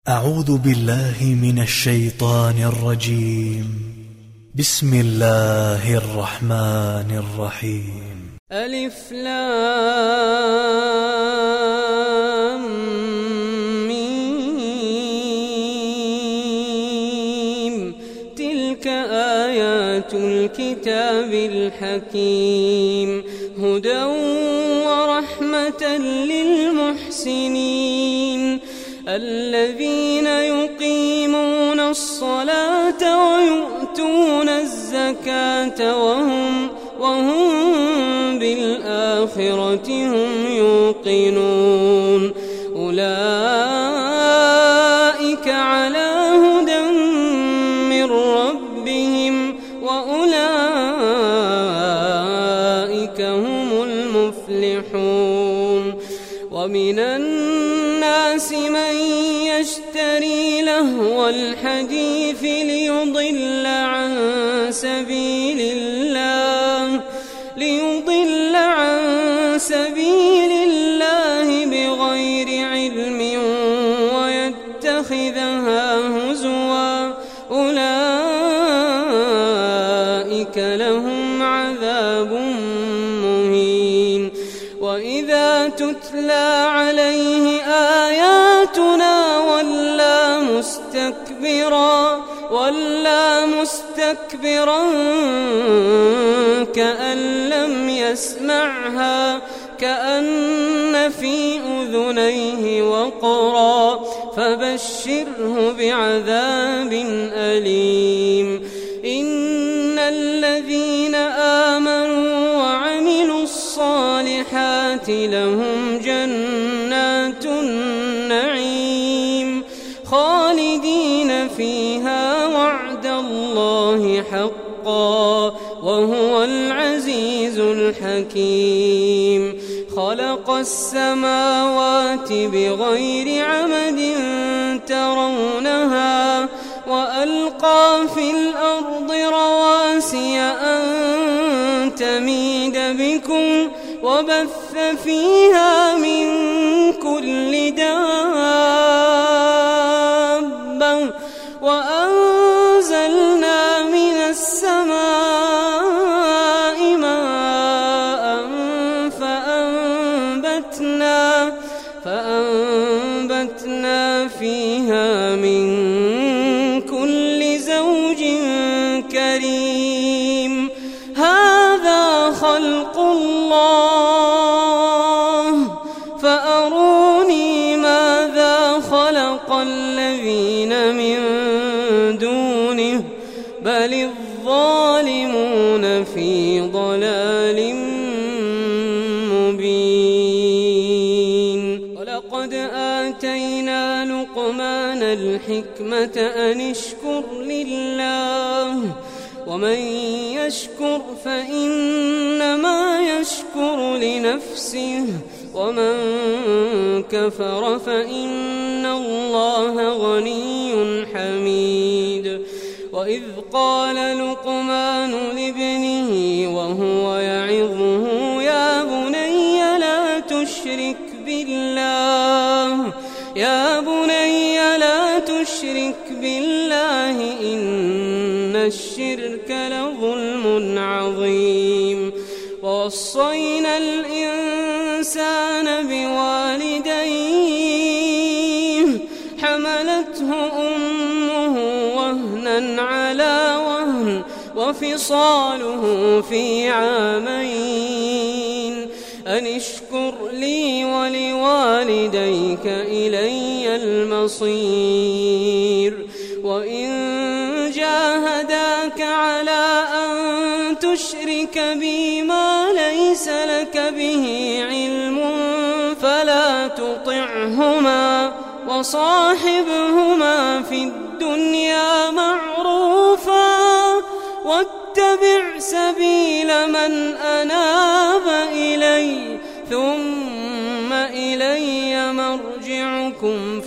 أعوذ بالله من الشيطان الرجيم. بسم الله الرحمن الرحيم. ألف لام ميم. تلك آيات الكتاب الحكيم، هدى ورحمة للمحسنين الذين يقيمون الصلاة ويؤتون الزكاة وهم بالآخرة هم يوقنون. أولئك على هدى من ربهم وأولئك هم المفلحون. ومن الناس من يشتري لهو الحديث ليضل عن سبيل الله بغير علم ويتخذها هزوا، أولئك لهم عذاب مهين. وإذا تتلى عليه آياتنا ولى مستكبرا كأن لم يسمعها، كأن في أذنيه وقرا، فبشره بعذاب أليم. إن الذين آمنوا وعملوا الصالحات لهم جنات النعيم خالدين فيها، وعد الله حقا وهو العزيز الحكيم. خلق السماوات بغير عمد ترونها، وألقى في الأرض رواسي أن تميد بكم، وبث فيها من كل دابة، وأنزلنا من السماء ماء فأنبتنا فيها من كل زوج كريم. هذا خلق الله، فأروني ماذا خلق الذين من دونه، بل الظالمون في ضلال مبين. ولقد آتينا لقمان الحكمة أن اشكر لله، ومن يشكر فإنما يشكر لنفسه، ومن كفر فإن الله غني حميد. وإذ قال لقمان لابنه وهو يعظه يا بني لا تشرك بالله إن الشرك لظلم عظيم. ووصينا الإنسان بوالديه حملته أمه وهنا على وهن وفصاله في عامين أن اشكر لي ولوالديك إلي المصير. وإن جاهداك على أن تشرك بي ما ليس لك به علم فلا تطعهما، وصاحبهما في الدنيا معروفا، واتبع سبيل من أناب إلي، ثم إلي مرجعكم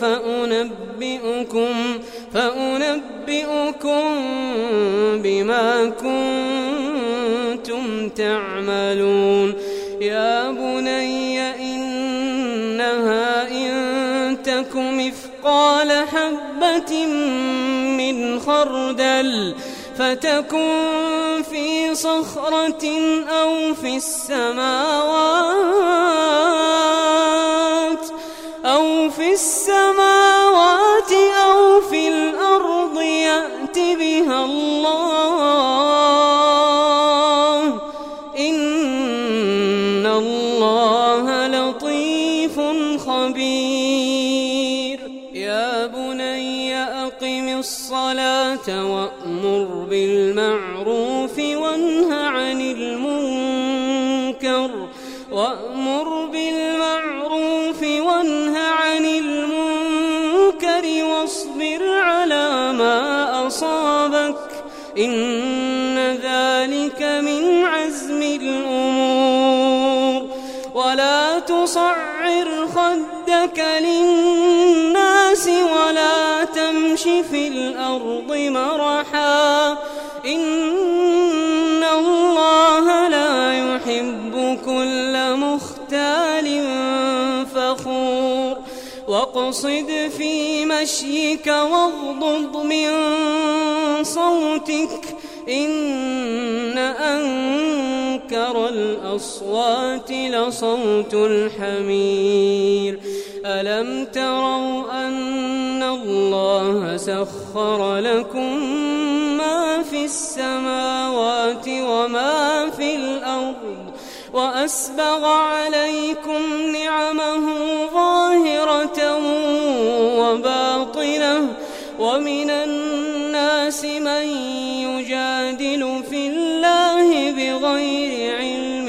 فأنبئكم بما كنتم تعملون. يا بني إنها إن تك مثقال حبة حبة من خردل فتكن في صخرة أو في السماوات أو في الأرض يأت بها الله إن الله لطيف خبير. يا بني أقم الصلاة وأمر بالمعروف وانه عن المنكر واصبر على ما أصابك إن ذلك من عزم الأمور. ولا تصعر خدك للناس ولا تمش في الأرض مرحا إن الله لا يحب كل مختال فخور. واقصد في مشيك واغضض من صوتك إن أنكر الأصوات لصوت الحمير. ألم تروا أن الله سخر لكم ما في السماوات وما في الأرض وأسبغ عليكم نعمه ظاهرة وباطنة ومن الناس من يجادل في الله بغير علم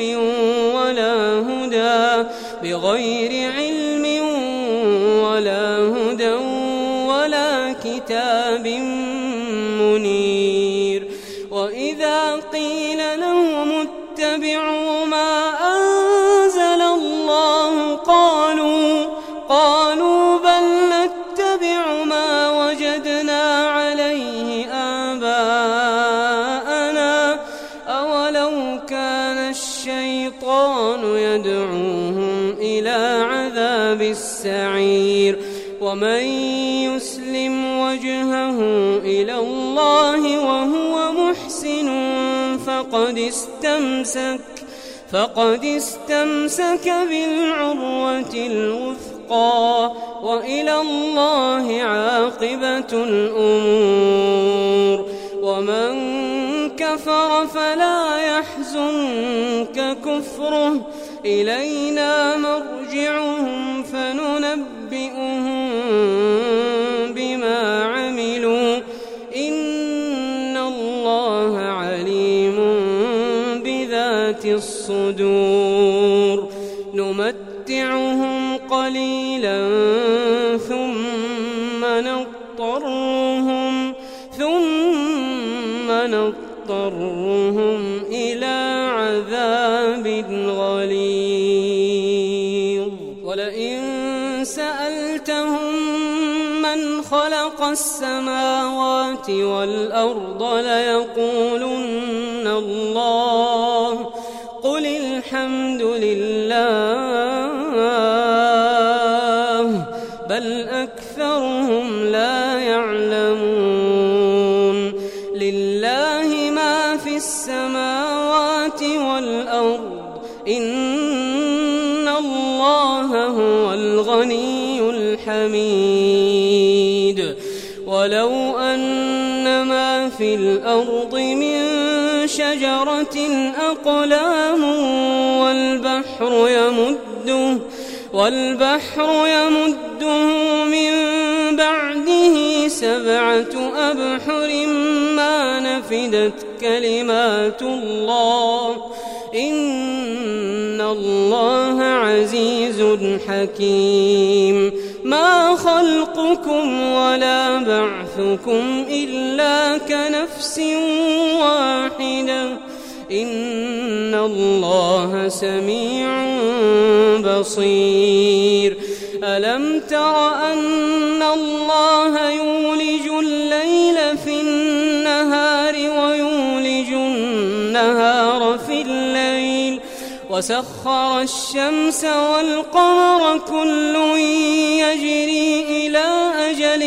ولا هدى ولا كتاب منير. وإذا قيل لهم اتبعوا ما أنزل الله قالوا بل نتبع ما وجدنا عليه آباءنا أولو كان الشيطان يدعوهم إلى عذاب السعير. ومن يسلم وجهه إلى الله وهو محسن فقد استمسك بالعروة الوثقى وإلى الله عاقبة الأمور. ومن كفر فلا يحزنك كفره إلينا مرجعهم فننبئهم بما عملوا إن الله عليم بذات الصدور. نمتعهم قليلا ثم نضطرهم إلى عذاب غليظ. ولئن سألتهم من خلق السماوات والأرض ليقولن الله قل الحمد لله بل أكثرهم لا يعلمون. لله ما في السماوات والأرض إن الله هو الغني الحميد. ولو أن ما في الأرض من شجرة أقلام والبحر يمده من بعده 7 أبحر ما نفدت كلمات الله إن الله عزيز حكيم. ما خلقكم ولا بعثكم إلا كنفس واحدة إن الله سميع بصير. ألم تر أن الله يولج الليل في النهار ويولج النهار في الليل وسخر الشمس والقمر كل يجري إلى أجل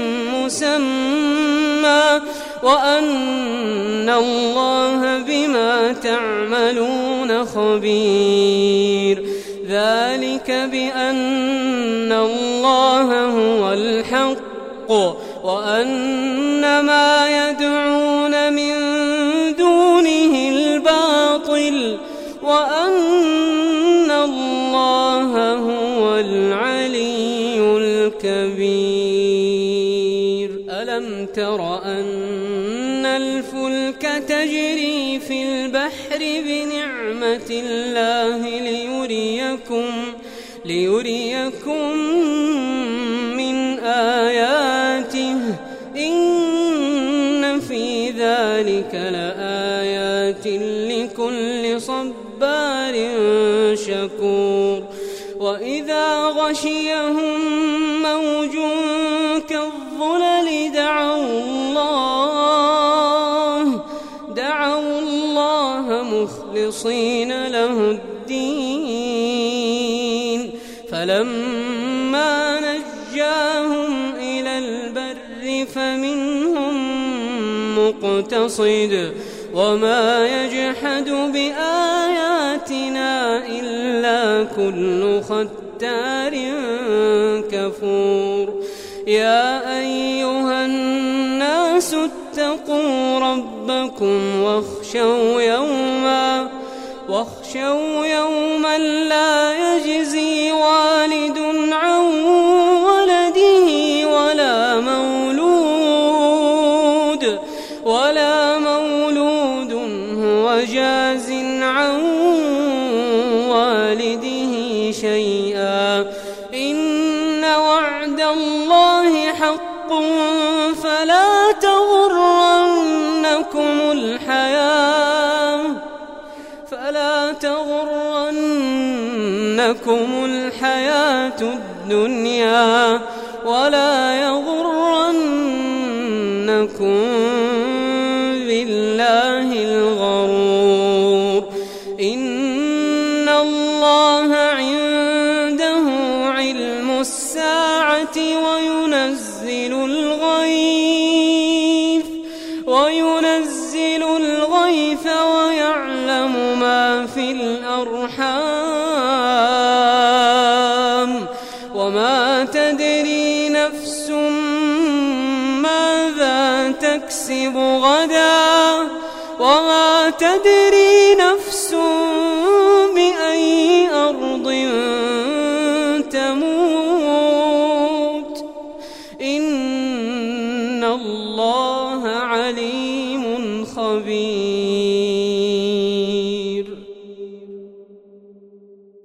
مسمى وأن الله بما تعملون خبير ذلك بأن الله هو الحق وأن ما يدعون من دونه الباطل وأن الله هو العلي الكبير ألم تر أن الفلك تجري في البحر بنعمة الله ليريكم من آياته إن في ذلك لآيات لكل صبار شكور وإذا غشيهم موج كالظلل دعوا الله مخلصين له الدين فلما نجاهم إلى البر فمنهم مقتصد وما يجحد بآياتنا إلا كل ختار كفور يا أيها الناس اتقوا ربكم واخشوا يوما لا يجزي والد عن ولده ولا مولود هو جاز عن والده شيئا إن وعد الله حق فلا تغرنكم الحياة الدنيا ولا يغرنكم بالله الغرور إن الله عنده علم الساعة وينزل الغيث ويعلم ما في الأرحام وما تدري نفس ماذا تكسب غدا وما تدري نفس بأي أرض تموت إن الله عليم خبير